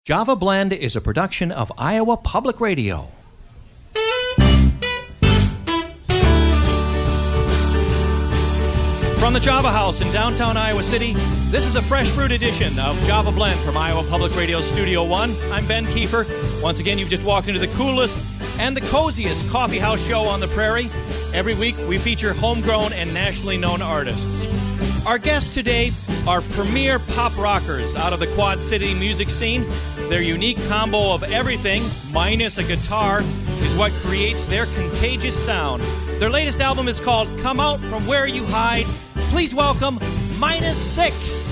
Java Blend is a production of Iowa Public Radio. From the Java House in downtown Iowa City, this is a fresh brewed edition of Java Blend from Iowa Public Radio Studio 1. I'm Ben Kiefer. Once again, you've just walked into the coolest and the coziest coffee house show on the prairie. Every week, we feature homegrown and nationally known artists. Our guests today are premier pop rockers out of the Quad City music scene. Their unique combo of everything, minus a guitar, is what creates their contagious sound. Their latest album is called Come Out From Where You Hide. Please welcome Minus Six.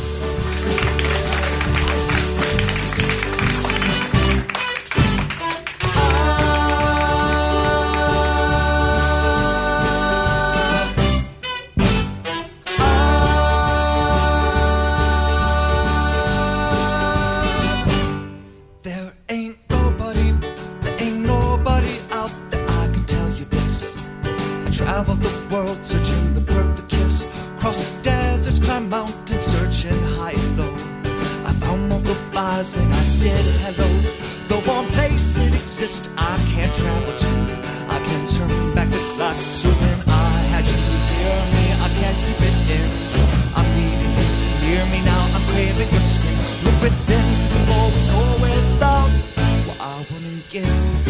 And I did hellos. The one place it exists I can't travel to. I can turn back the clock. So when I had you hear me, I can't keep it in. I'm needing you near me now. I'm craving your skin. Look within before we go without. Well, I wouldn't give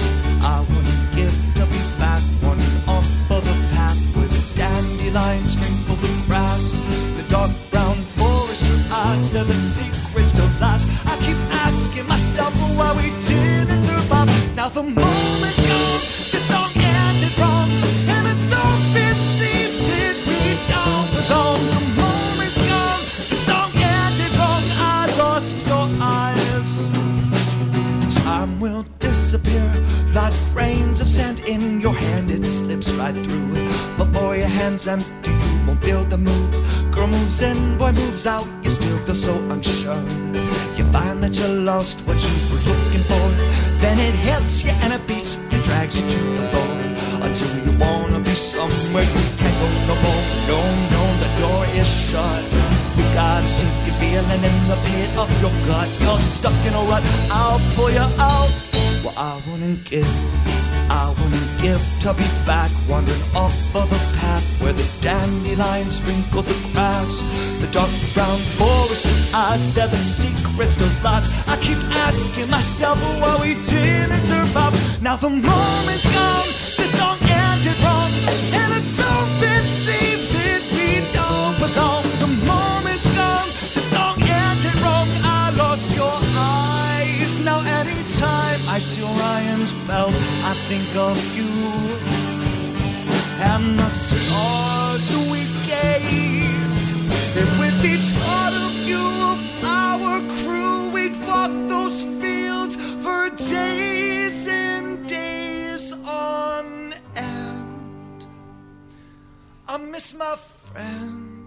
to be back, wandering off of the path where the dandelions sprinkle the grass. The dark brown forest eyes, they're the secrets to last. I keep asking myself why we didn't survive. Now the moment's gone, this song ended wrong, and I don't believe that we don't belong. The moment's gone, this song ended wrong, I lost your eyes. Time will disappear like grains of sand in your hand. It slips right through. Before your hand's empty, you won't be able to move. Girl moves in, boy moves out, you still feel so unsure. You find that you lost what you were looking for. Then it hits you and it beats and drags you to the floor. Until you wanna be somewhere you can't go no more. No, the door is shut. You got a sinking feeling in the pit of your gut. You're stuck in a rut, I'll pull you out. Well, I wouldn't give to be back, wandering off of the path where the dandelions sprinkle the grass. The dark brown forest eyes, they're the secrets to lost. I keep asking myself why we didn't survive. Now the moment's gone, this song ended wrong, and I don't believe that we don't belong. The moment's gone, this song ended wrong, I lost your eyes. Now anytime I see Orion's belt, I think of you and the stars we gazed. If with each thought of you of our crew, we'd walk those fields for days and days on end. I miss my friend.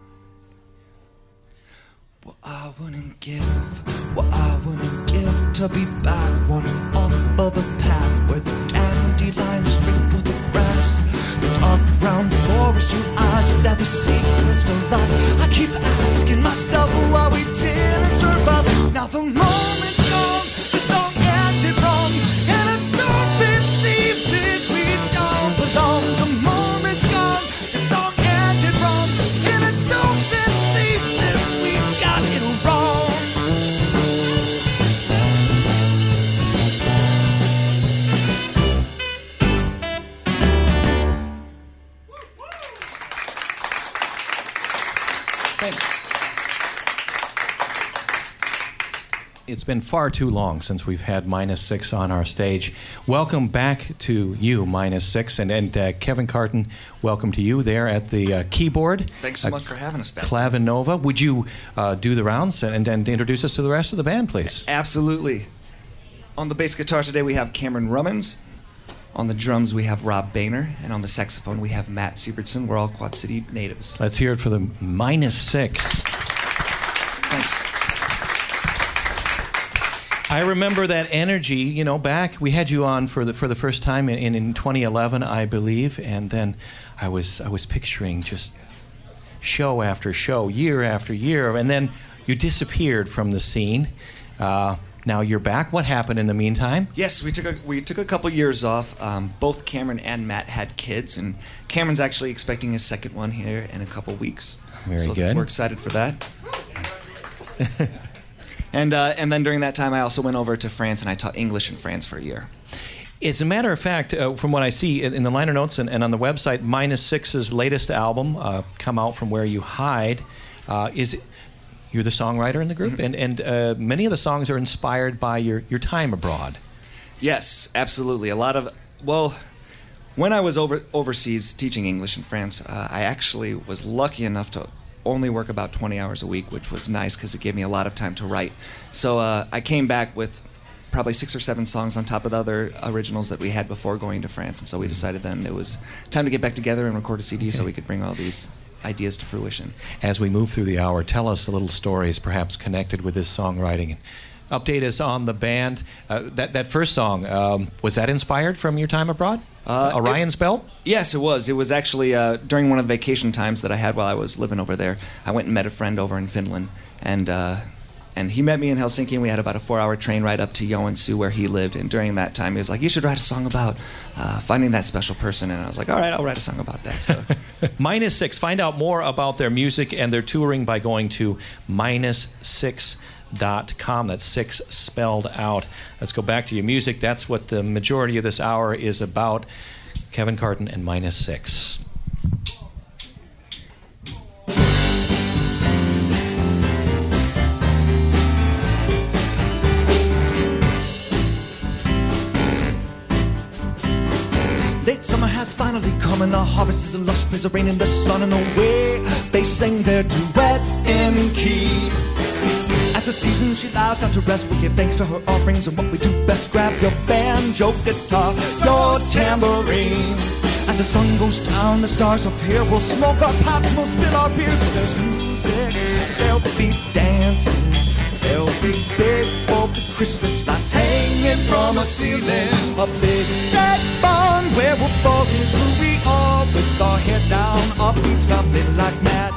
Well, I wouldn't give to be back, wandering off of the path where the dandelions sprinkle the grass. The dark brown forest, your eyes, they're the secrets to lost. I keep asking myself why we didn't survive. Now the moment's gone, the song ended wrong, and I don't believe that we don't belong. The moment's gone, the song ended wrong, and I don't believe that we got it wrong. It's been far too long since we've had Minus Six on our stage. Welcome back to you, Minus Six. And Kevin Carton, welcome to you there at the keyboard. Thanks so much for having us back. Clavinova. Would you do the rounds and introduce us to the rest of the band, please? Absolutely. On the bass guitar today we have Cameron Rummins. On the drums we have Rob Boehner. And on the saxophone we have Matt Siebertson. We're all Quad City natives. Let's hear it for the Minus Six. Thanks. I remember that energy, you know, back. We had you on for the first time in 2011, I believe, and then I was picturing just show after show, year after year, and then you disappeared from the scene. Now you're back. What happened in the meantime? Yes, we took a couple years off. Both Cameron and Matt had kids, and Cameron's actually expecting his second one here in a couple weeks. Very good. We're excited for that. And then during that time, I also went over to France, and I taught English in France for a year. As a matter of fact, from what I see in the liner notes and on the website, Minus Six's latest album, Come Out From Where You Hide, you're the songwriter in the group, and many of the songs are inspired by your time abroad. Yes, absolutely. When I was overseas teaching English in France, I actually was lucky enough to only work about 20 hours a week, which was nice because it gave me a lot of time to write. So I came back with probably 6 or 7 songs on top of the other originals that we had before going to France, and so we decided then it was time to get back together and record a CD so we could bring all these ideas to fruition. As we move through the hour, tell us the little stories perhaps connected with this songwriting. Update us on the band. That first song, was that inspired from your time abroad? Orion's Belt? Yes, it was. It was actually during one of the vacation times that I had while I was living over there. I went and met a friend over in Finland, and he met me in Helsinki, and we had about a 4-hour train ride up to Joensuu where he lived. And during that time, he was like, "You should write a song about finding that special person." And I was like, "All right, I'll write a song about that." So, Minus Six. Find out more about their music and their touring by going to -6.com. That's 6 spelled out. Let's go back to your music. That's what the majority of this hour is about. Kevin Carton and Minus Six. Late summer has finally come and the harvest is a lush praise of rain and the sun, and the way they sing their duet in key. As the season she lies down to rest, we give thanks for her offerings and what we do best. Grab your banjo, guitar, your tambourine. As the sun goes down, the stars appear. We'll smoke our pipes, we'll spill our beers. When there's music, there'll be dancing. There'll be big old Christmas lights hanging from a ceiling. A big red barn where we'll forget who we are with our head down, our feet stomping like mad.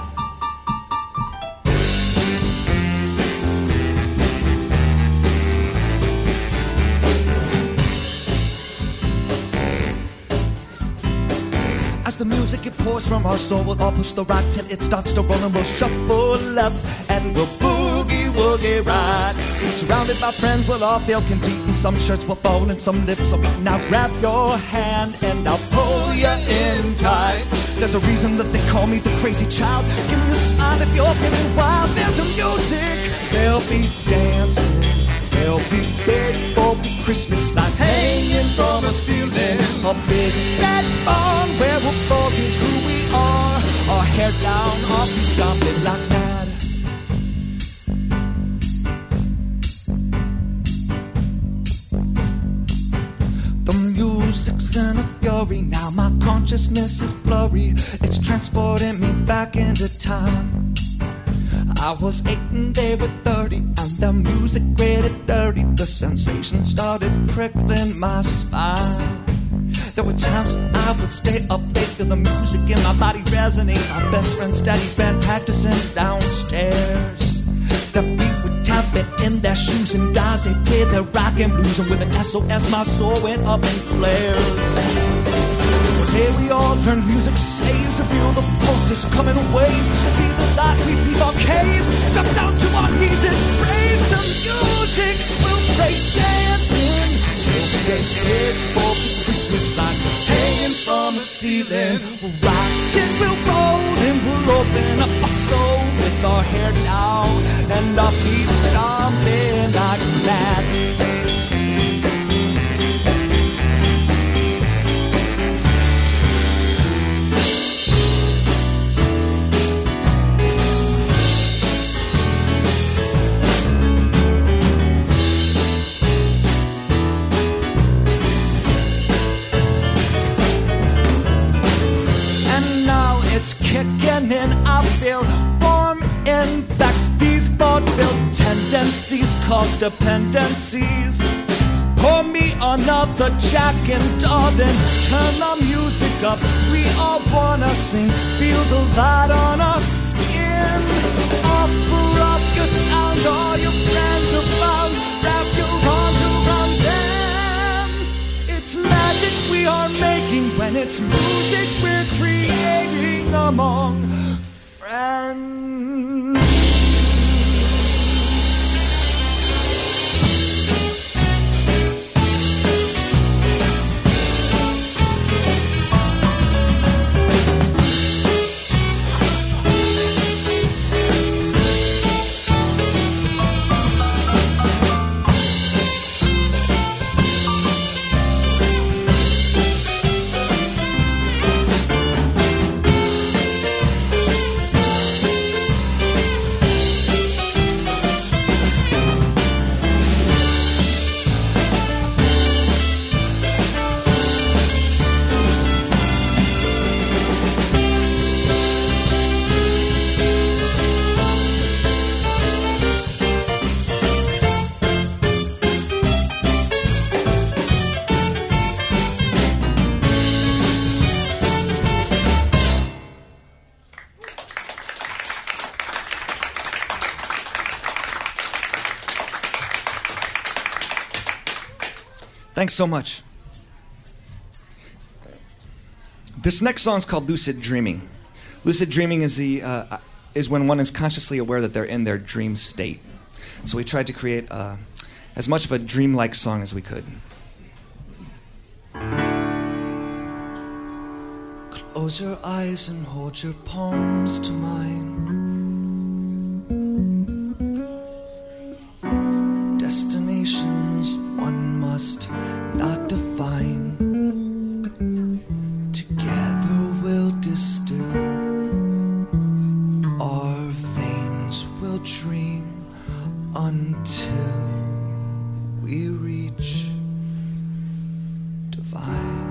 As the music it pours from our soul, we'll all push the rock till it starts to roll, and we'll shuffle up and we'll boogie ride. Surrounded by friends, we'll all feel complete, and some shirts will fall and some lips will meet. Now grab your hand and I'll pull you in tight. There's a reason that they call me the crazy child. Give me a smile if you're feeling wild. There's some music, there'll be dancing. There'll be big old Christmas lights hanging from a ceiling. A big red barn where we'll forget who we are. Our hair down, our feet stomping like mad. The music's in a fury. Now my consciousness is blurry. It's transporting me back into time. I was 8 and they were 30, and the music gritted dirty. The sensation started prickling my spine. There were times I would stay up late, feel the music in my body resonate. My best friend's daddy's band practicing downstairs. The beat would tap it in their shoes, and as they played their rock and blues, and with an SOS my soul went up in flares. Hey, we all learn music saves a real, the pulses come in waves. See the light, we leave our caves, jump down to our knees and praise the music. We'll praise dancing. We'll praise big for Christmas lights hanging from the ceiling. We'll rock it, we'll roll, and we'll open up our soul with our hair down and our feet stomping like mad. It's kicking in, I feel warm. In fact, these vaudeville tendencies cause dependencies. Pour me another Jack and Darden. Turn our music up, we all wanna sing. Feel the light on our skin. Offer up your sound, all your friends around. Wrap your whose arms around them. It's magic we are making when it's music we're creating among friends. Thanks so much. This next song is called Lucid Dreaming. Lucid dreaming is when one is consciously aware that they're in their dream state. So we tried to create as much of a dreamlike song as we could. Close your eyes and hold your palms to mine. Destinations one must not define. Together we'll distill. Our veins will dream until we reach divine.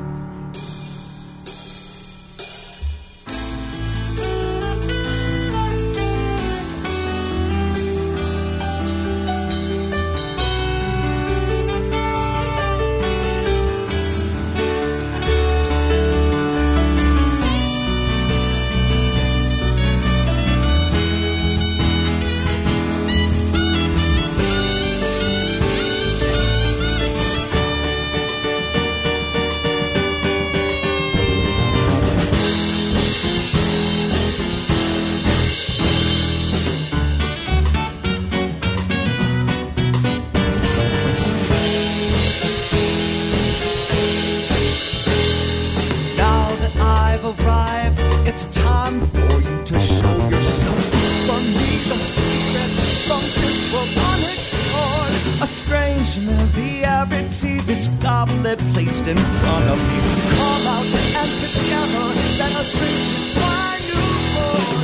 It's time for you to show yourself. Spun me the secrets from this world unexplored. A strange familiarity, this goblet placed in front of you. Come out and together, let us drink this wine you poured.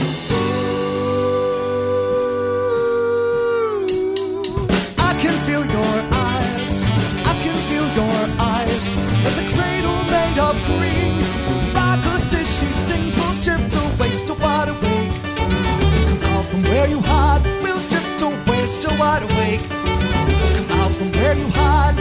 I can feel your eyes, I can feel your eyes. With a cradle made of green, Bacchus as she sings will drift away, still wide awake. Come out from where you hide, we'll drift away, still wide awake. Come out from where you hide.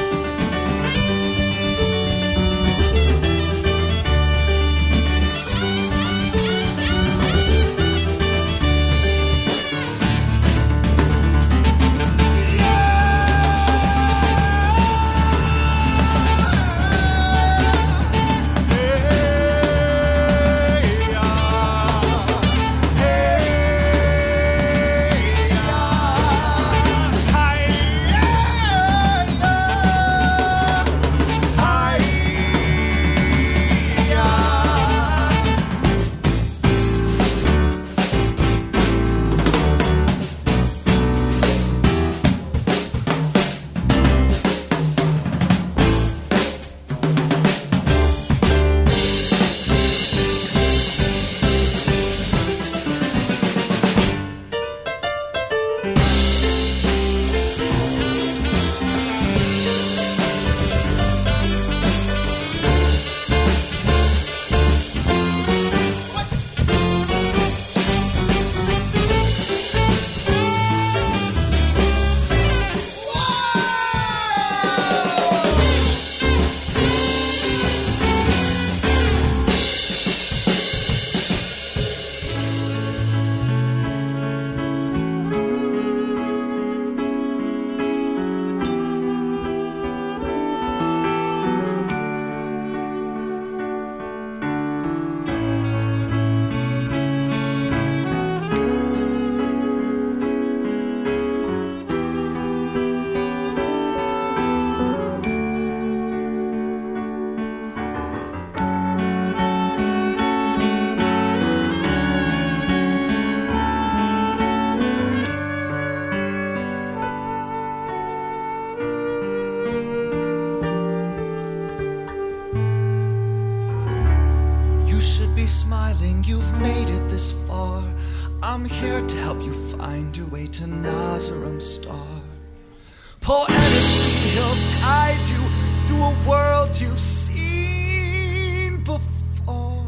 thing, you've made it this far. I'm here to help you find your way to Nazarim Star. Poetically, he'll guide you through a world you've seen before.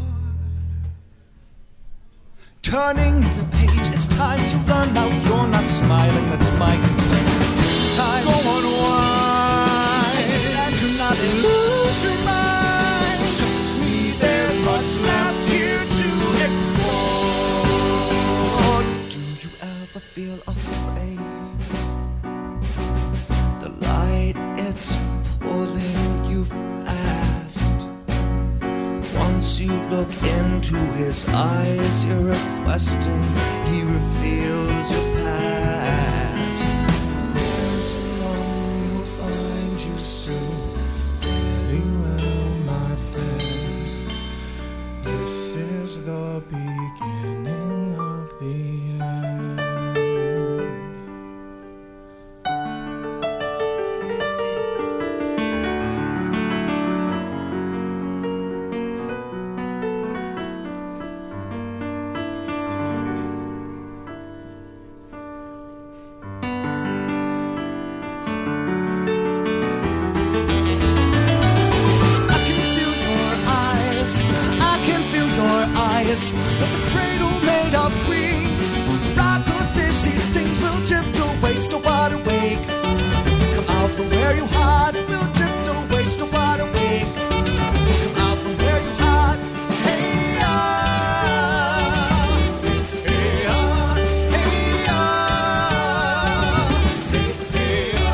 Turning the page, it's time to learn. Now you're not smiling, that's my concern. Take some time, go unwind. Stand, do not lose your mind. Trust me, there's much left here to explore. Do you ever feel afraid? The light, it's pulling you fast. Once you look into his eyes, you're requesting he reveals your past. This one will find you soon. Very well, my friend. This is the beginning of the end. With the cradle made of green, rock who says she sings will drift away, still wide awake. Come out from where you hide, we'll drift away, still wide awake. Come out from where you hide, hey ah, hey ah, hey ah, hey ah.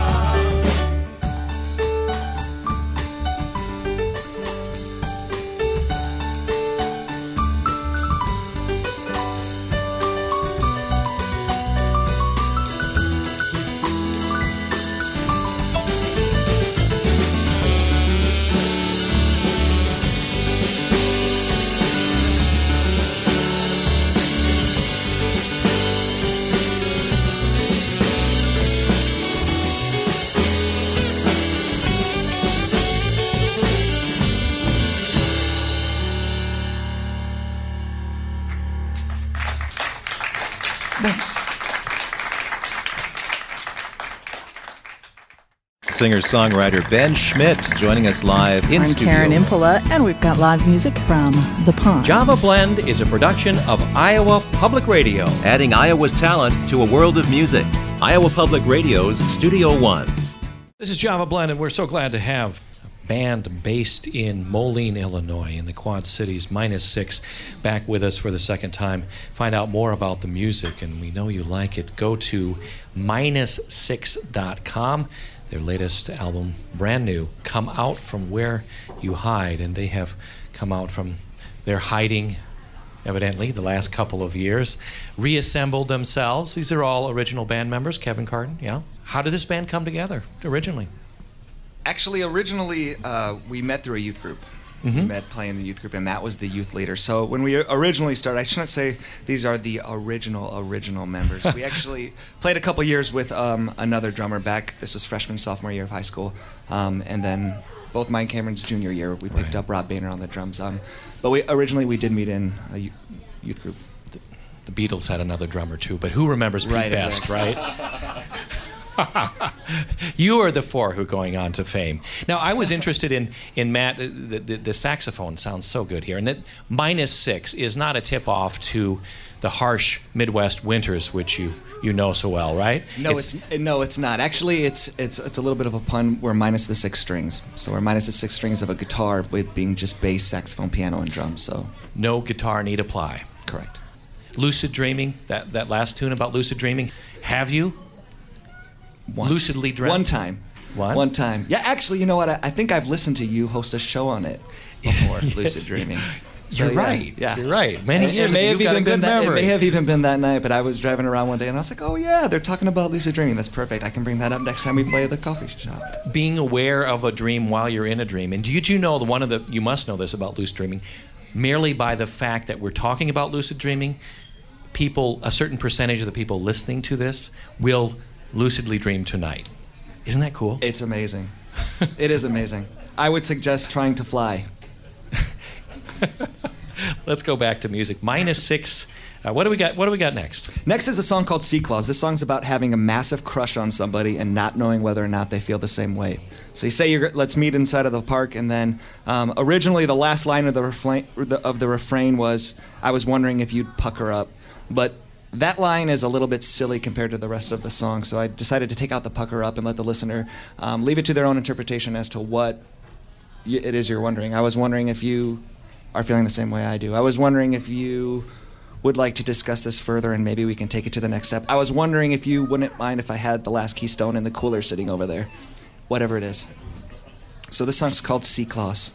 Thanks. Singer-songwriter Ben Schmidt joining us live in I'm studio. Karen Impola, and we've got live music from The Ponds. Java Blend is a production of Iowa Public Radio. Adding Iowa's talent to a world of music. Iowa Public Radio's Studio One. This is Java Blend, and we're so glad to have a band based in Moline, Illinois, in the Quad Cities, -6, back with us for the second time. Find out more about the music, and we know you like it. Go to -6.com. Their latest album, brand new, Come Out From Where You Hide, and they have come out from their hiding, evidently, the last couple of years, reassembled themselves. These are all original band members. Kevin Carden, yeah. How did this band come together originally? Actually, originally, we met through a youth group. Mm-hmm. We met playing the youth group, and Matt was the youth leader. So when we originally started, I shouldn't say these are the original members. We actually played a couple years with another drummer back. This was freshman, sophomore year of high school. And then both mine and Cameron's junior year, we picked up Rob Boehner on the drums. But we did meet in a youth group. The Beatles had another drummer, too. But who remembers Pete Best, exactly. right? You are the four who are going on to fame. Now, I was interested in Matt. The saxophone sounds so good here, and that -6 is not a tip-off to the harsh Midwest winters, which you know so well, right? No, it's not. Actually, it's a little bit of a pun. We're minus the 6 strings, so we're minus the 6 strings of a guitar, with being just bass, saxophone, piano, and drums. So no guitar need apply. Correct. Lucid dreaming. That last tune about lucid dreaming. Have you? Once. Lucidly dreamt? One time. What? One time. Yeah, actually, you know what? I think I've listened to you host a show on it before, Yes. lucid dreaming. You're right. Yeah. You're right. Many years it may ago, have you've got a even good been that, memory. It may have even been that night, but I was driving around one day and I was like, oh yeah, they're talking about lucid dreaming. That's perfect. I can bring that up next time we play at the coffee shop. Being aware of a dream while you're in a dream. And did you know you must know this about lucid dreaming, merely by the fact that we're talking about lucid dreaming, a certain percentage of the people listening to this will lucidly dream tonight. Isn't that cool? It's amazing. It is amazing. I would suggest trying to fly. Let's go back to music. -6. What do we got? What do we got next? Next is a song called Sea Claws. This song's about having a massive crush on somebody and not knowing whether or not they feel the same way. So you say, let's meet inside of the park, and then originally the last line of the refrain was, I was wondering if you'd pucker up. But that line is a little bit silly compared to the rest of the song, so I decided to take out the pucker up and let the listener leave it to their own interpretation as to what it is you're wondering. I was wondering if you are feeling the same way I do. I was wondering if you would like to discuss this further and maybe we can take it to the next step. I was wondering if you wouldn't mind if I had the last Keystone in the cooler sitting over there. Whatever it is. So this song's called Sea Claws.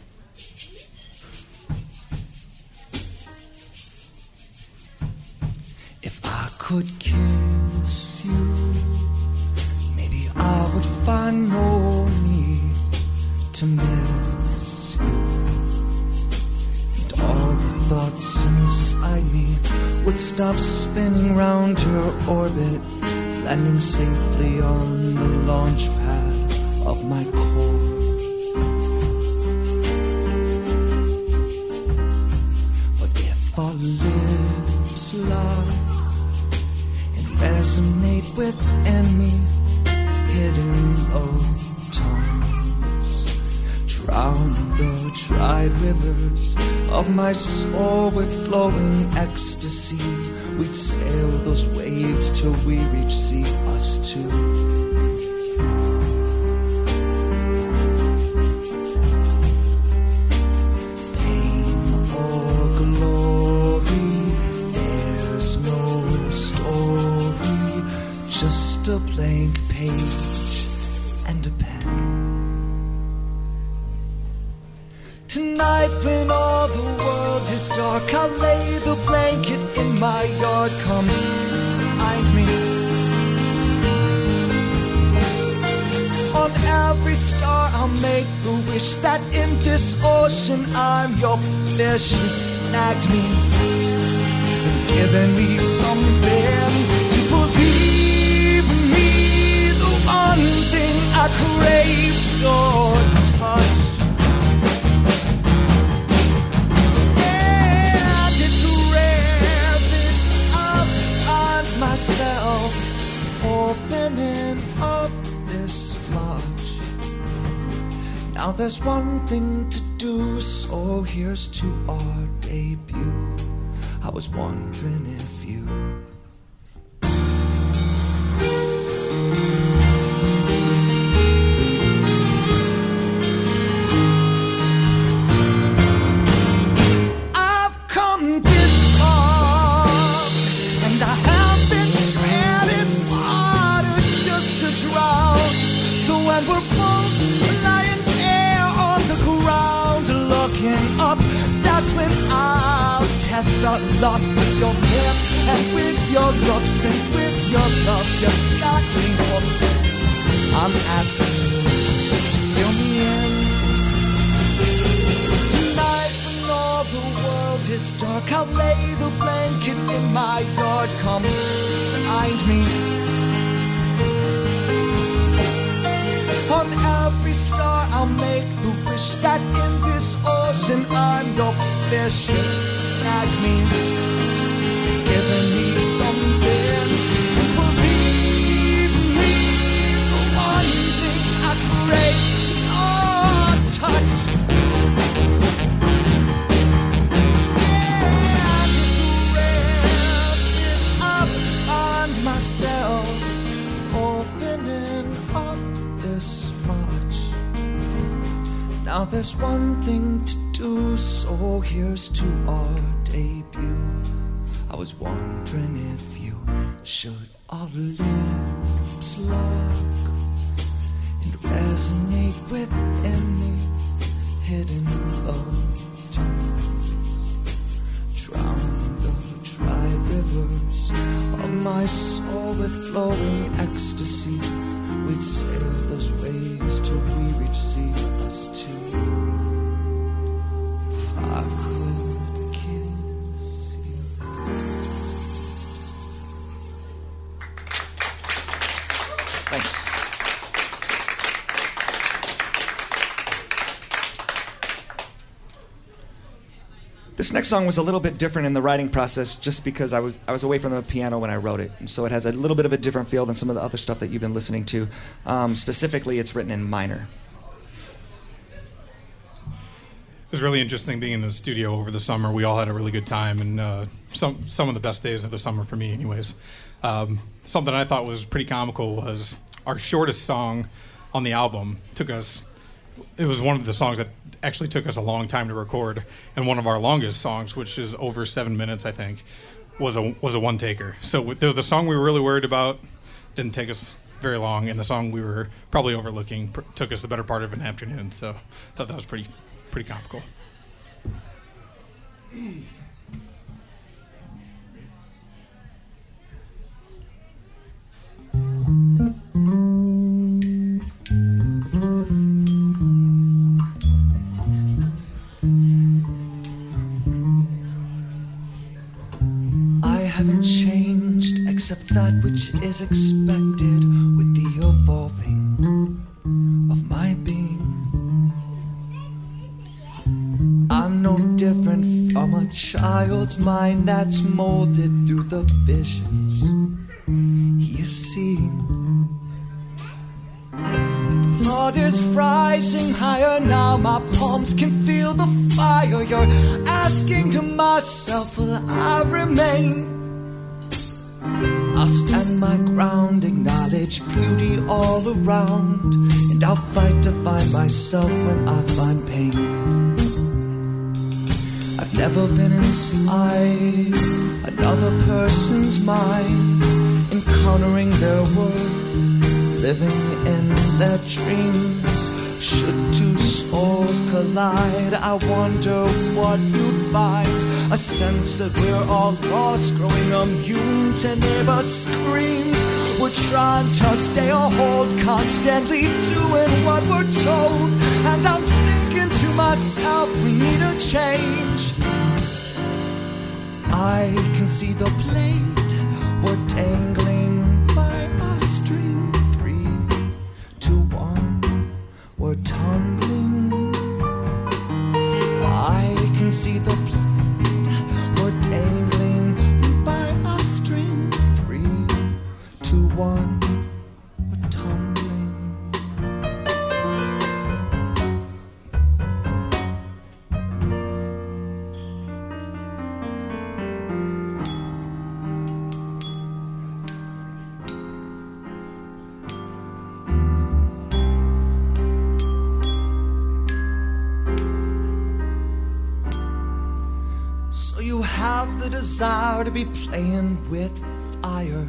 If I could kiss you, maybe I would find no need to miss you. And all the thoughts inside me would stop spinning round your orbit, landing safely on the launch pad of my core. But if our lips lock and resonate within me, hidden low tones, drowning the tried rivers of my soul with flowing ecstasy, we'd sail those waves till we reach sea, us two. Pain or glory, there's no story, just a blank page and a pen. Tonight when all the world is dark, I'll lay the blanket in my yard. Come find me. On every star I'll make the wish that in this ocean I'm your fish. You snagged me and given me something to believe me. The one thing I crave's your touch. Myself opening up this much. Now there's one thing to do, so here's to our debut. I was wondering if you start luck with your hips and with your looks and with your love. You got me hooked. I'm asking you to fill me in. Tonight when all the world is dark, I'll lay the blanket in my yard. Come find me. On every star I'll make the wish that in this ocean I'm your fish. You snagged me, giving me something to believe me. The one thing I crave, your touch. And it's wrapping up on myself, opening up this much. Now there's one thing to do, so here's to our debut. I was wondering if you should our lips lock and resonate within me, hidden low tones, drowning the dry rivers of my soul with flowing ecstasy. We'd sail those waves till we reach sea, us two. If I could kiss you. Thanks. This next song was a little bit different in the writing process just because I was away from the piano when I wrote it. So it has a little bit of a different feel than some of the other stuff that you've been listening to. Specifically, it's written in minor. It was really interesting being in the studio over the summer. We all had a really good time, and some of the best days of the summer for me anyways. Something I thought was pretty comical was our shortest song on the album it was one of the songs that actually took us a long time to record, and one of our longest songs, which is over 7 minutes, I think, was a one-taker. So there was the song we were really worried about, didn't take us very long, and the song we were probably overlooking took us the better part of an afternoon. So I thought that was pretty comical. Haven't changed except that which is expected with the evolving of my being. I'm no different from a child's mind that's molded through the visions he is seeing. The blood is rising higher now, my palms can feel the fire. You're asking to myself, will I remain? I'll stand my ground, acknowledge beauty all around, and I'll fight to find myself when I find pain. I've never been inside another person's mind, encountering their world, living in their dreams. Should two souls collide, I wonder what you'd find. A sense that we're all lost, growing immune to neighbor screams. We're trying to stay hold, constantly doing what we're told. And I'm thinking to myself, we need a change. I can see the blade, we're dangling by a string. 3, 2, 1, we're tumbling. I can see the blade, we're dangling by a string. 3, 2, 1, we're tumbling. So you have the desire to be playing with fire.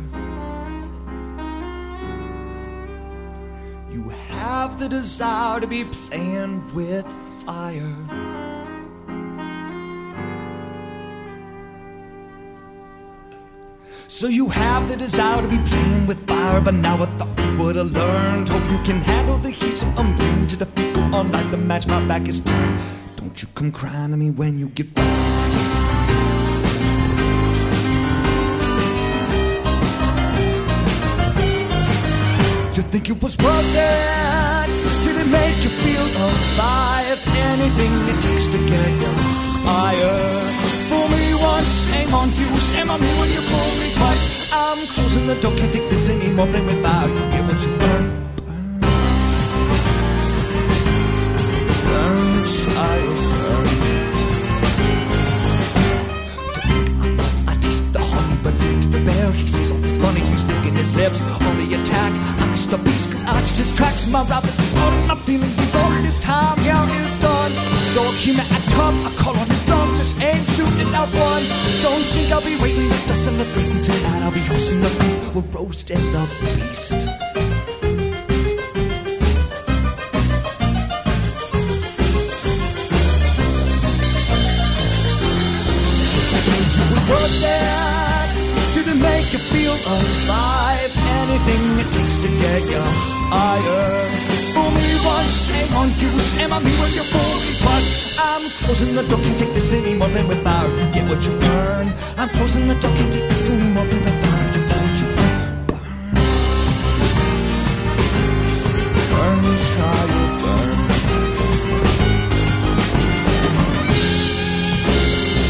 You have the desire to be playing with fire. So you have the desire to be playing with fire, but now I thought you would have learned. Hope you can handle the heat, so I'm immune to defeat. Go on like the match, my back is turned. Don't you come crying to me when you get burned. You think it was worth it? Did it make you feel alive? Anything it takes to get you higher. Fool me once, shame on you. Shame on me when you fool me twice. I'm closing the door, can't take this anymore. Play with fire, you get what you burn. Burn, child, burn. To think I thought I taste the honey, but look the bear. He says all this funny, he's licking his lips on the attack. The beast, cause I just tracks my rabbit. He's holding my feelings, he voted his time, yeah, it's done. Though he met at top, I call on his bluff, just ain't shooting out one. Don't think I'll be waiting, discussing the beating tonight. I'll be hosting the feast, we're roasting the beast. It was worth it. Did it make you feel alive? Anything it takes to get you higher. Fool me once, shame on you. Shame on me when you fool me twice. I'm closing the door, can't take this anymore. Play with fire, you get what you earn. I'm closing the door, can't take this anymore. Play with fire, you get what you earn. Burn, burn, child, burn.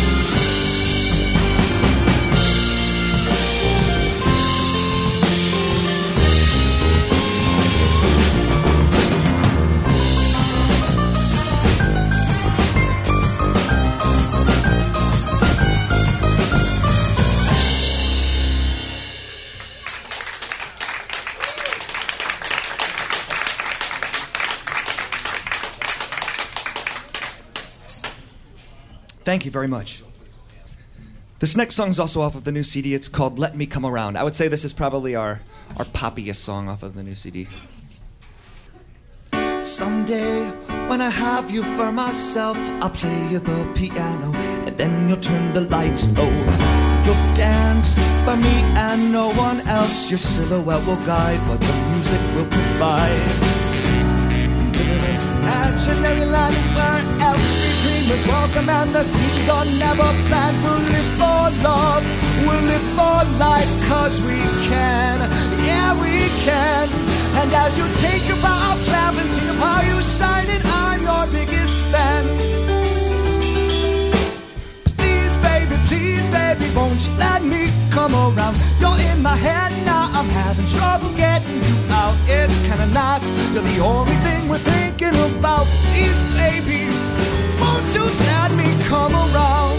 Thank you very much. This next song is also off of the new CD. It's called Let Me Come Around. I would say this is probably our poppiest song off of the new CD. Someday, when I have you for myself, I'll play you the piano, and then you'll turn the lights low. You'll dance by me and no one else. Your silhouette will guide what the music will provide. Living in an imaginary land where every dream is welcome and the seas are never planned. We'll live for love, we'll live for life, 'cause we can, yeah we can. And as you take your bow, clap and sing of how you shine, and I'm your biggest fan. Please baby, won't you let me come around? You're in my head now, I'm having trouble getting you out. It's kinda nice, you're the only thing we're thinking about. Please baby, won't you let me come around?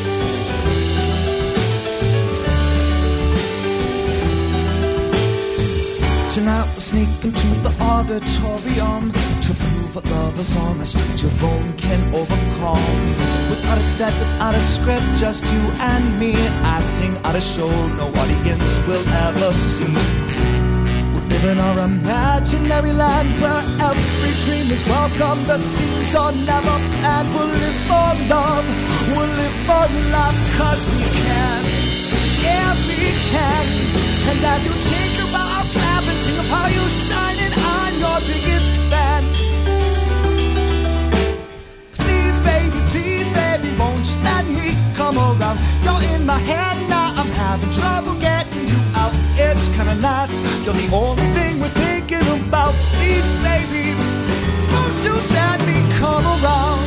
Tonight we'll sneak into the auditorium to prove what love is on. A stage alone can overcome. Without a set, without a script, just you and me acting out a show no audience will ever see. We'll live in our imaginary land where every dream is welcome. The scenes are never planned. We'll live for love, we'll live for love, 'cause we can, yeah we can. And as you take your bow, clap and sing of how you shine, and I'm your biggest fan. Please baby, won't you let me come around? You're in my head now, I'm having trouble getting you out. It's kinda nice, you're the only thing we're thinking about. Please baby, won't you let me come around?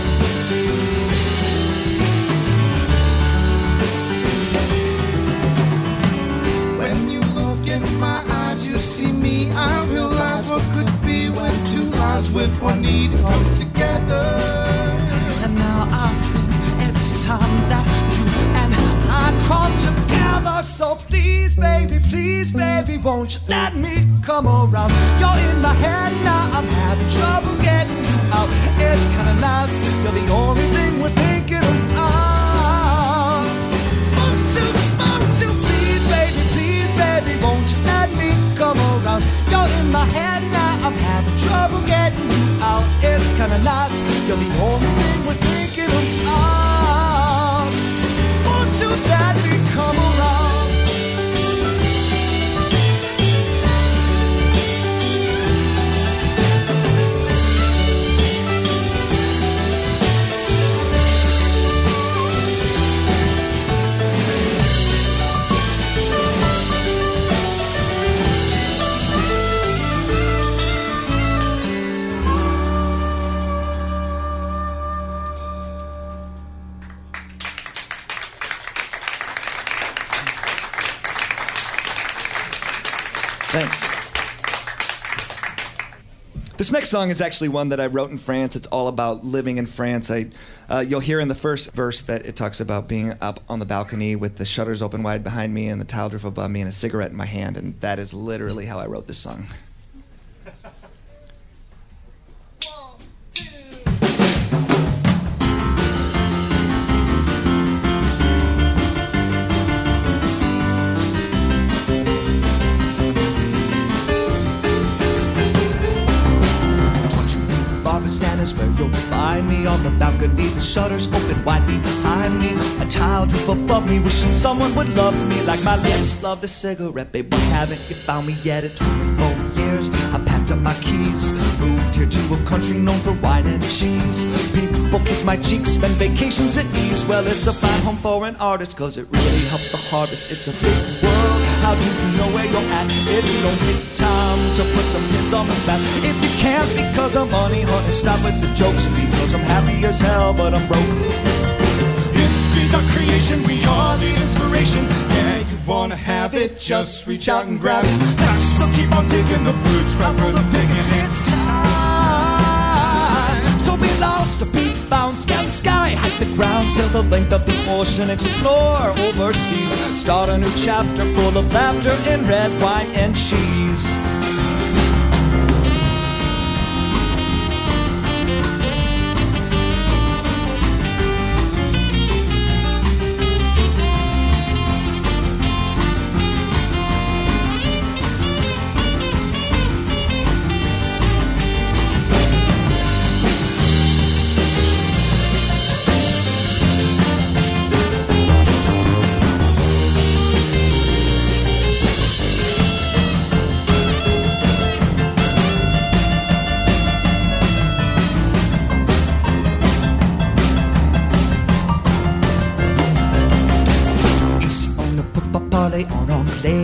You see me, I realize what could be when two lives with one need come together. And now I think it's time that you and I crawl together. So please baby, won't you let me come around? You're in my head now, I'm having trouble getting you out. It's kinda nice, you're the only thing we're thinking about. Won't you please baby, won't you let me come around? You're in my head now, I'm having trouble getting you out. It's kinda nice, you're the only thing we're thinking about. Won't you let me come around? Thanks. This next song is actually one that I wrote in France. It's all about living in France. You'll hear in the first verse that it talks about being up on the balcony with the shutters open wide behind me and the tiled roof above me and a cigarette in my hand, and that is literally how I wrote this song. Where you'll find me on the balcony, the shutters open wide behind me, a tiled roof above me, wishing someone would love me like my lips love the cigarette. Babe, why haven't you found me yet? At 24 years, I packed up my keys, moved here to a country known for wine and cheese. People kiss my cheeks, spend vacations at ease. Well, it's a fine home for an artist, 'cause it really helps the harvest. It's a big world, how do you know where you're at if you don't take time to put some pins on the map? If you can't because I'm money hunting, stop with the jokes, because I'm happy as hell but I'm broke. History's our creation, we are the inspiration. Yeah, you wanna have it, just reach out and grab it. So keep on digging, the fruits right for the picking. It's time, so be lost or be found. Scan the sky, hike the ground, sail the length of the ocean, explore overseas, start a new chapter full of laughter and red wine and cheese.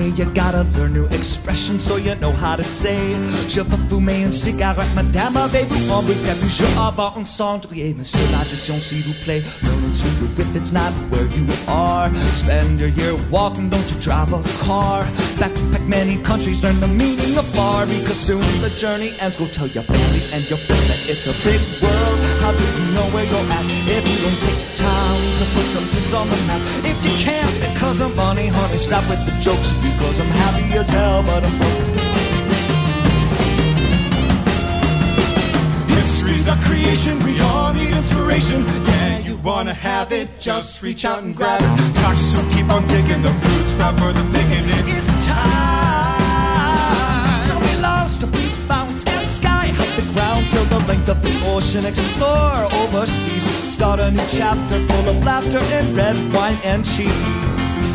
way, you gotta learn new expressions so you know how to say je veux fumer une cigarette, madame, avez-vous envie quelque chose avoir un cendrier? Monsieur, l'addition, s'il vous plaît. Learning to your wit, it's not where you are. Spend your year walking, don't you drive a car? Backpack many countries, learn the meaning of far, because soon the journey ends. Go tell your family and your friends that it's a big world. How do you know where you're at if you don't take time to put some things on the map? If you can't because of money, honey, stop with the jokes, because I'm happy as hell, but I'm broke. History's our creation, we all need inspiration. Yeah, you wanna have it, just reach out and grab it. Cautious, so keep on digging, the fruits right for the picking. It's time. So we lost, we found, scan the sky, hug the ground, sail the length of the ocean, explore overseas, start a new chapter full of laughter and red wine and cheese.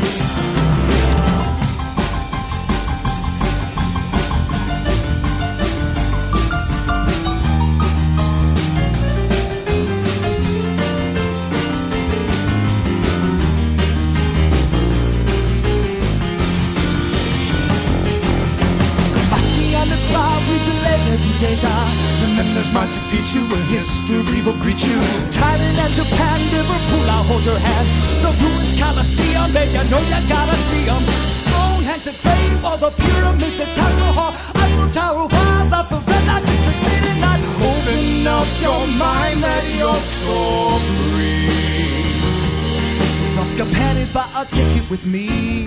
And then there's Machu Picchu, where history will greet you. Thailand and Japan, Liverpool, I'll hold your hand. The ruins, Colosseum, baby, I know you gotta see them. Stonehenge, the Great Wall, the pyramids, the Taj Mahal, Eiffel Tower, Wildlife, the Red Light District, late at night. Open up your mind, let your soul breathe. Save up your pennies, but I'll take it with me.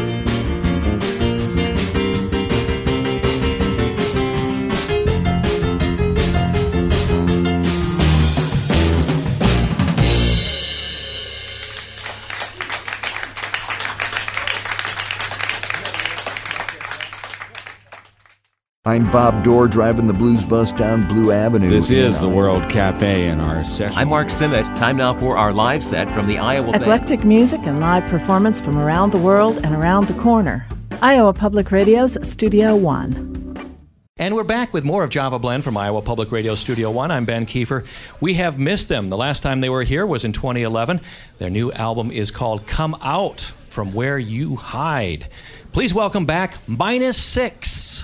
I'm Bob Dorr, driving the blues bus down Blue Avenue. This is the World Cafe in our session. I'm Mark Simmet. Time now for our live set from the Iowa Eclectic music and live performance from around the world and around the corner. Iowa Public Radio's Studio One. And we're back with more of Java Blend from Iowa Public Radio Studio One. I'm Ben Kiefer. We have missed them. The last time they were here was in 2011. Their new album is called Come Out From Where You Hide. Please welcome back Minus Six.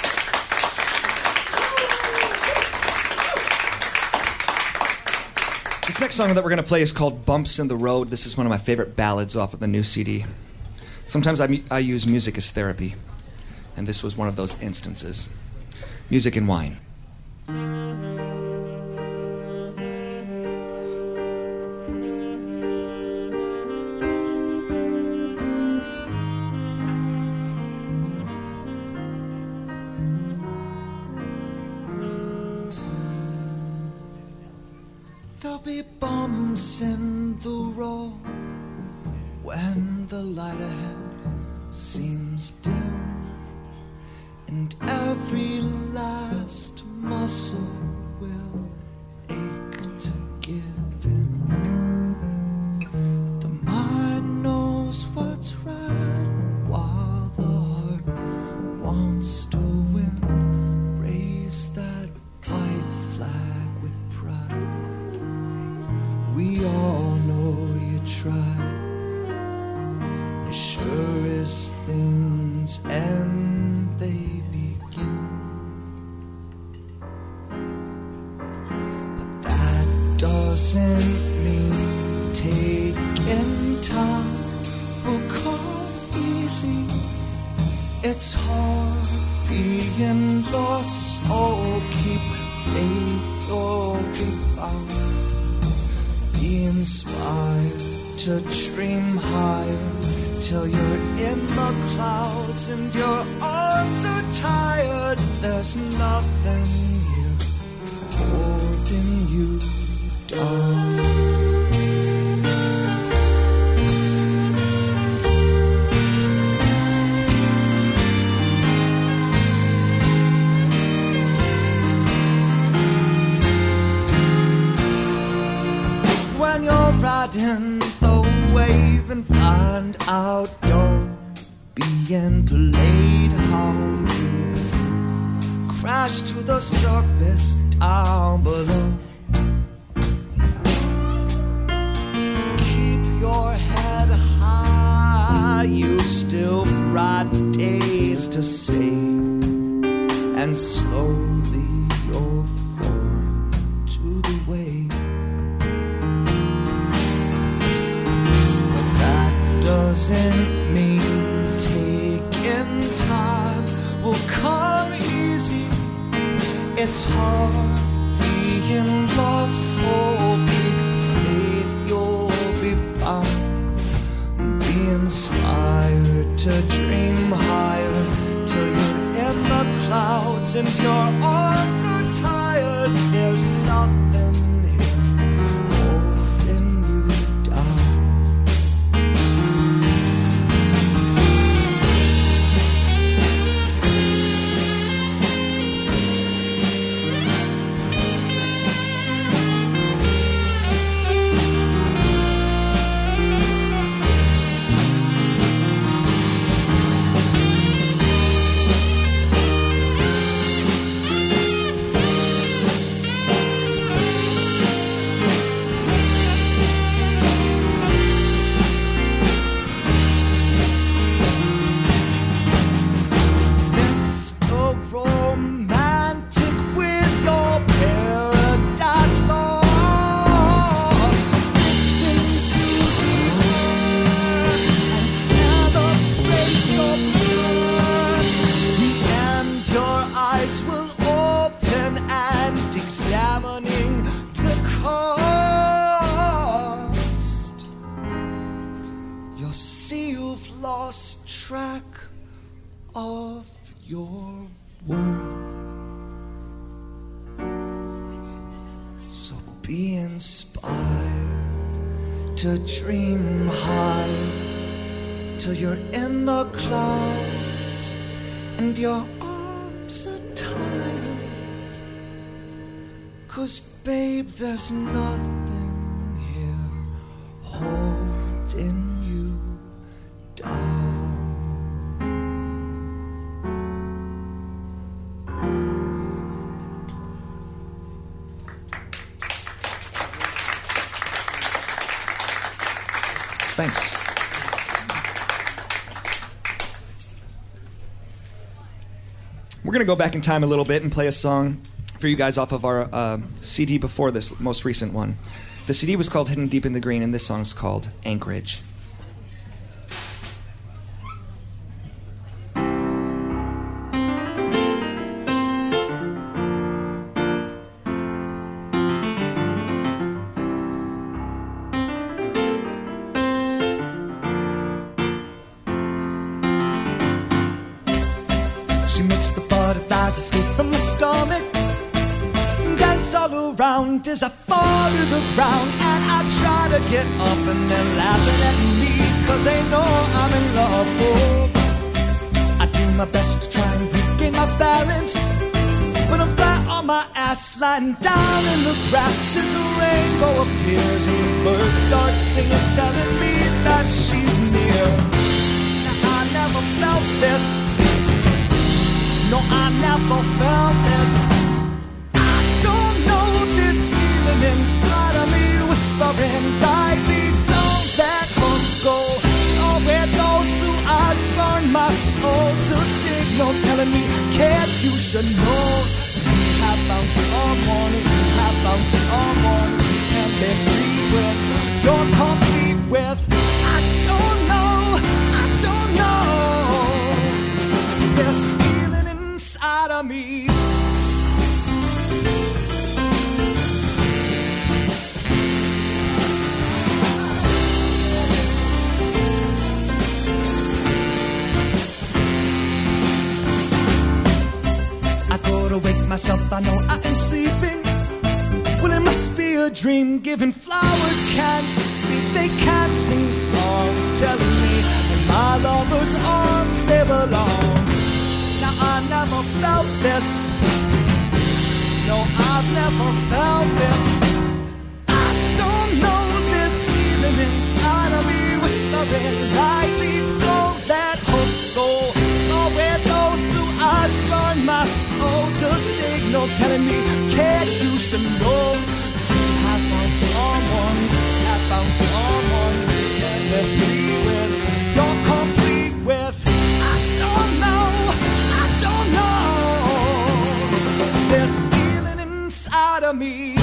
This next song that we're going to play is called Bumps in the Road. This is one of my favorite ballads off of the new CD. Sometimes I use music as therapy, and this was one of those instances. Music and wine. There'll be bumps in the road when the light ahead seems dim, and every last muscle will ache to give in. The mind knows what's right while the heart wants to win. Raise that white flag with pride. We all know you tried. As sure as things end, they begin. But that doesn't mean taking time will come easy. It's hard being lost. Oh, keep faith, you'll be found. Be inspired to dream higher till you're in the clouds and your arms are tired. There's nothing here holding you down. When you're riding the wave and find out you're being played, how you crash to the surface down below. Keep your head high, you still ride through the way. But that doesn't mean taking time will come easy. It's hard being lost, so big faith you'll be found. Be inspired to dream higher till you're in the clouds and your arms are tired. There's nothing here holding you down. Examining the cost, you'll see you've lost track of your worth. So be inspired to dream high till you're in the clouds and your arms are tired. 'Cause babe, there's nothing here holding you down. Thanks. We're going to go back in time a little bit and play a song for you guys off of our CD before this most recent one. The CD was called Hidden Deep in the Green, and this song is called Anchorage. She makes the butterflies escape from the stomach, dance all around as I fall to the ground. And I try to get up and they're laughing at me 'cause they know I'm in love. Oh, I do my best to try and regain my balance, but I'm flat on my ass, lying down in the grass as a rainbow appears and the birds start singing, telling me that she's near. Now I never felt this. No, I never felt this. I don't know this feeling inside of me whispering lightly, don't let her go. Oh, where those blue eyes burn my soul's a signal telling me, kid, you should know. You have found someone, you have found someone you can be free with, you're complete with. I don't know this feeling inside of me. I go to wake myself, I know I am sleeping. Well, it must be a dream. Giving flowers can't speak, they can't sing songs, telling me in my lover's arms they belong. Now I never felt this. No, I've never felt this. I don't know this feeling inside of me whispering lightly, don't let hope go. Oh, where those blue eyes burn my soul's a signal telling me, kid, you should know. You have found someone, have found someone you can live free with, you're complete with. I don't know this feeling inside of me.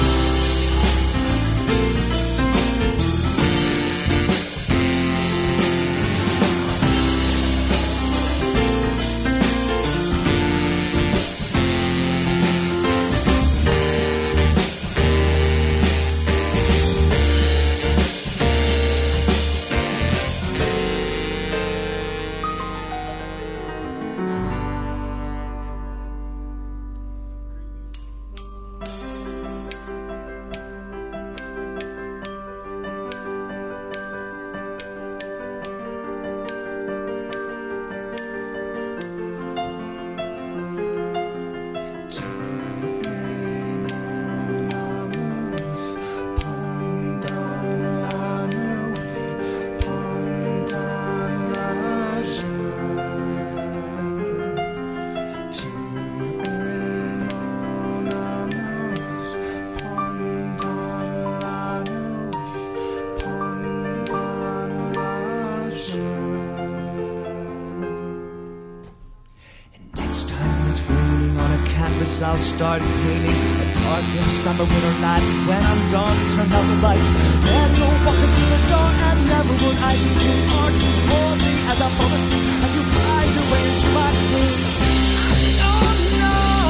house I'll start painting. A dark and somber winter night. When I'm done, turn out the lights. Then go walking through the door, and never would I be too hard to hold me as I fall asleep and you glide away into my dreams. I don't know,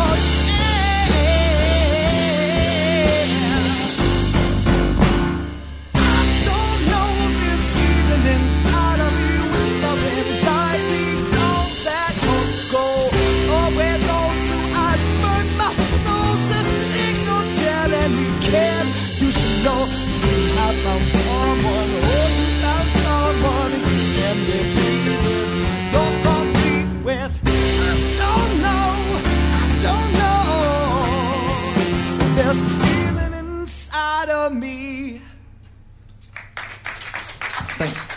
I don't know this feeling inside of me whispering lightly. Don't let hope go. Oh, where those blue eyes burn my soul's a signal telling me, kid, you should know you have found someone. Oh, you found someone you can be with. Don't compete with. I don't know this feeling inside of me. Thanks.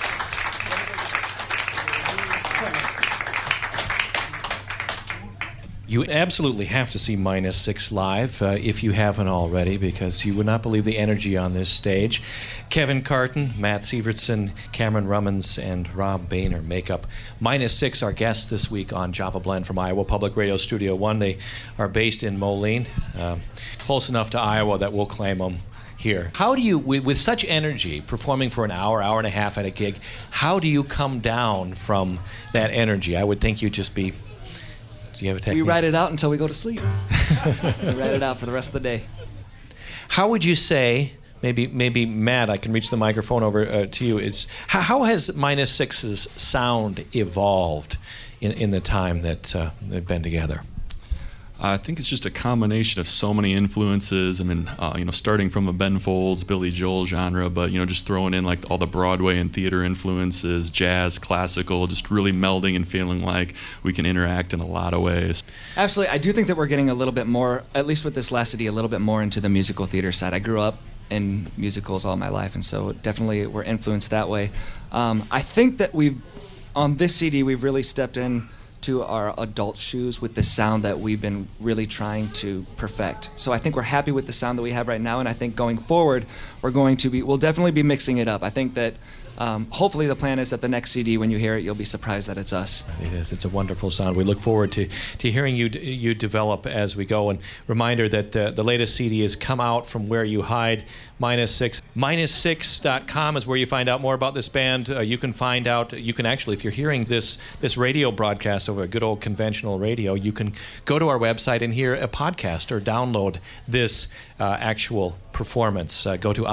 You absolutely have to see Minus Six live if you haven't already, because you would not believe the energy on this stage. Kevin Carton, Matt Sievertson, Cameron Rummins, and Rob Boehner make up Minus Six, our guests this week on Java Blend from Iowa Public Radio Studio 1. They are based in Moline, close enough to Iowa that we'll claim them here. How do you, with such energy, performing for an hour, hour and a half at a gig, how do you come down from that energy? I would think you'd just be... Do you have a technique? We ride it out until we go to sleep. We ride it out for the rest of the day. How would you say, maybe Matt, I can reach the microphone over to you, is how has Minus Six's sound evolved in the time that they've been together? I think it's just a combination of so many influences. I mean, starting from a Ben Folds, Billy Joel genre, but, just throwing in like all the Broadway and theater influences, jazz, classical, just really melding and feeling like we can interact in a lot of ways. Absolutely. I do think that we're getting a little bit more, at least with this last CD, a little bit more into the musical theater side. I grew up in musicals all my life, and so definitely we're influenced that way. I think that on this CD, we've really stepped in to our adult shoes with the sound that we've been really trying to perfect. So I think we're happy with the sound that we have right now, and I think going forward, we'll definitely be mixing it up. I think that hopefully the plan is that the next CD, when you hear it, you'll be surprised that it's us. It is. It's a wonderful sound. We look forward to hearing you develop as we go. And reminder that the latest CD is Come Out From Where You Hide, Minus Six. Minus6.com is where you find out more about this band. You can actually, if you're hearing this radio broadcast over a good old conventional radio, you can go to our website and hear a podcast or download this actual performance. Go to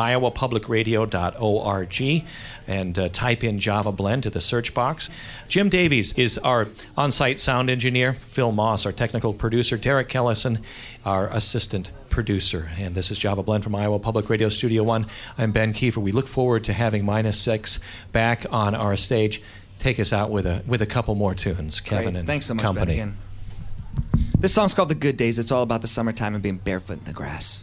iowapublicradio.org and type in Java Blend to the search box. Jim Davies is our on-site sound engineer. Phil Moss, our technical producer. Derek Kellison, our assistant producer. And this is Java Blend from Iowa Public Radio Studio 1. I'm Ben Kiefer. We look forward to having Minus Six back on our stage. Take us out with a couple more tunes, Kevin. Great. And Thanks so much, company. Ben, again. This song's called The Good Days. It's all about the summertime and being barefoot in the grass.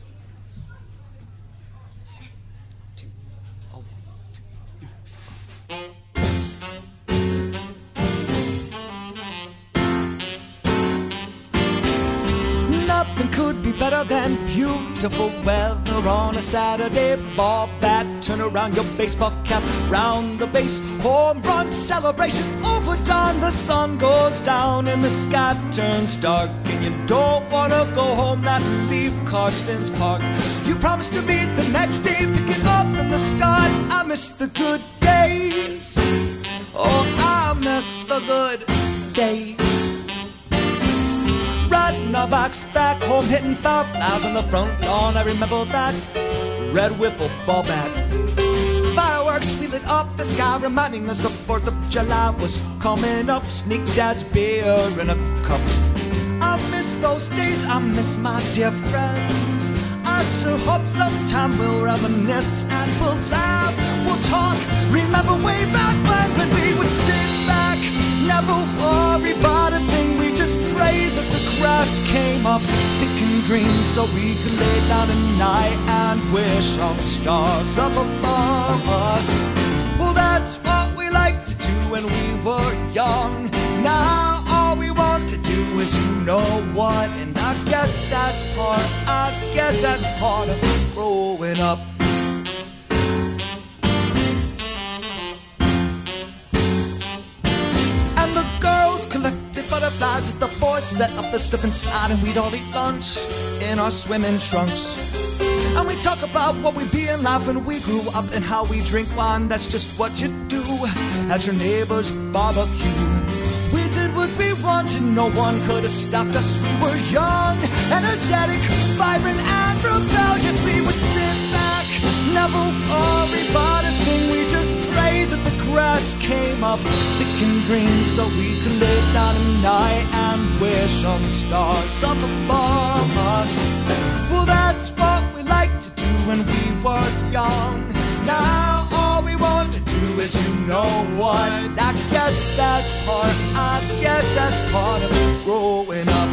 Nothing could be better than beautiful weather on a Saturday. Ball bat, turn around your baseball cap, round the base, home run celebration. Overdone, the sun goes down and the sky turns dark, and you don't wanna go home, not leave Karstens Park. You promised to meet the next day, pick it up from the start. I miss the good days. Oh, I miss the good days. Riding our bikes back home, hitting foul flies on the front lawn. I remember that red wiffle ball bat. Fireworks, we lit up the sky, reminding us the 4th of July was coming up. Sneak Dad's beer in a cup. I miss those days, I miss my dear friends. I sure hope sometime we'll reminisce and we'll laugh, we'll talk. Remember way back when we would sit back, never worry about a thing. We just pray that the grass came up thick and green, so we could lay down at night and wish on the stars up above us. Well, that's what we liked to do when we were young. Now all we want to do is you know what, and I guess that's part of growing up. And the girls collected butterflies as the boys set up the slip and slide, and we'd all eat lunch in our swimming trunks. And we talk about what we be in life when we grew up and how we drink wine. That's just what you do at your neighbor's barbecue. We did what we wanted, no one could have stopped us. We were young, energetic, vibrant, and rebellious. We would sit back, never worry about a thing. We just prayed that the grass came up thick and green, so we could lay down at night and wish on the stars up above us. Well, that's what we liked to do when we were young. Now all we want to do is, you know what? I guess that's part of growing up.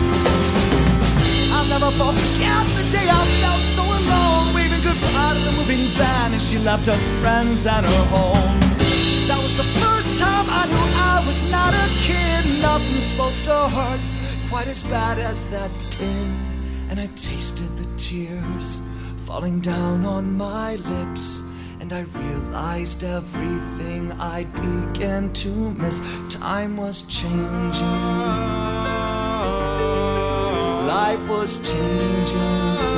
I'll never forget the day I felt so alone, waving goodbye to the moving van, and she left her friends and her home. That was the first time I knew I was not a kid. Nothing's supposed to hurt quite as bad as that did. And I tasted the tears falling down on my lips, and I realized everything I'd began to miss. Time was changing, life was changing.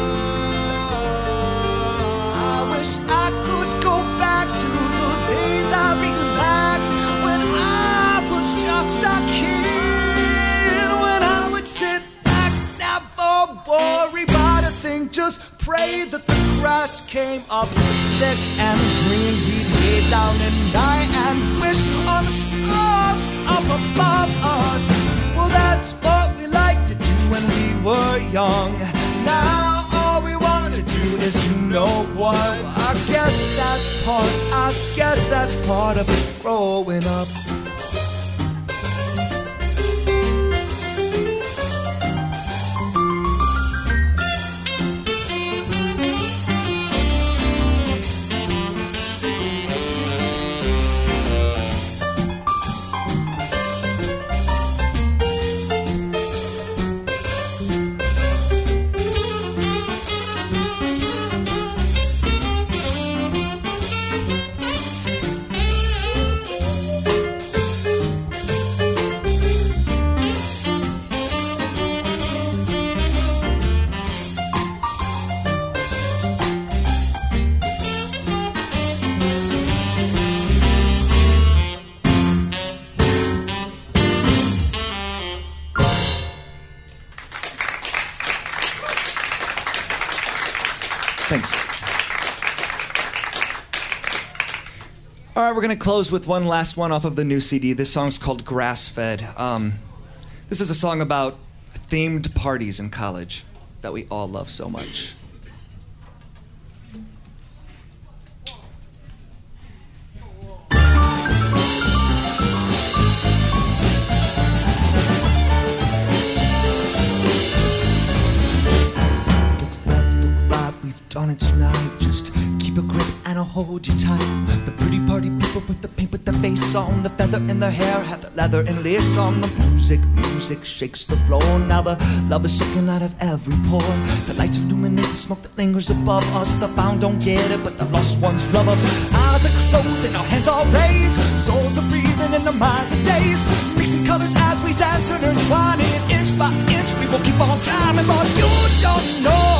I wish I could go back to the days I relaxed when I was just a kid, when I would sit back, never worry about a thing, just pray that the grass came up thick and green. We'd lay down at night and wish on the stars up above us. Well, that's what we liked to do when we were young. Now all we want to do is, you know what? I guess that's part of growing up. Thanks. All right, we're going to close with one last one off of the new CD. This song's called Grass Fed. This is a song about themed parties in college that we all love so much. Done it tonight, just keep a grip and I'll hold you tight. The pretty party people with the paint with the face on, the feather in their hair, have the leather and lace on. The music shakes the floor. Now the love is soaking out of every pore. The lights illuminate the smoke that lingers above us. The found don't get it, but the lost ones love us. Eyes are closed and our hands are raised. Souls are breathing and our minds are dazed. Mixing colors as we dance and entwine it. Inch by inch we will keep on climbing, but you don't know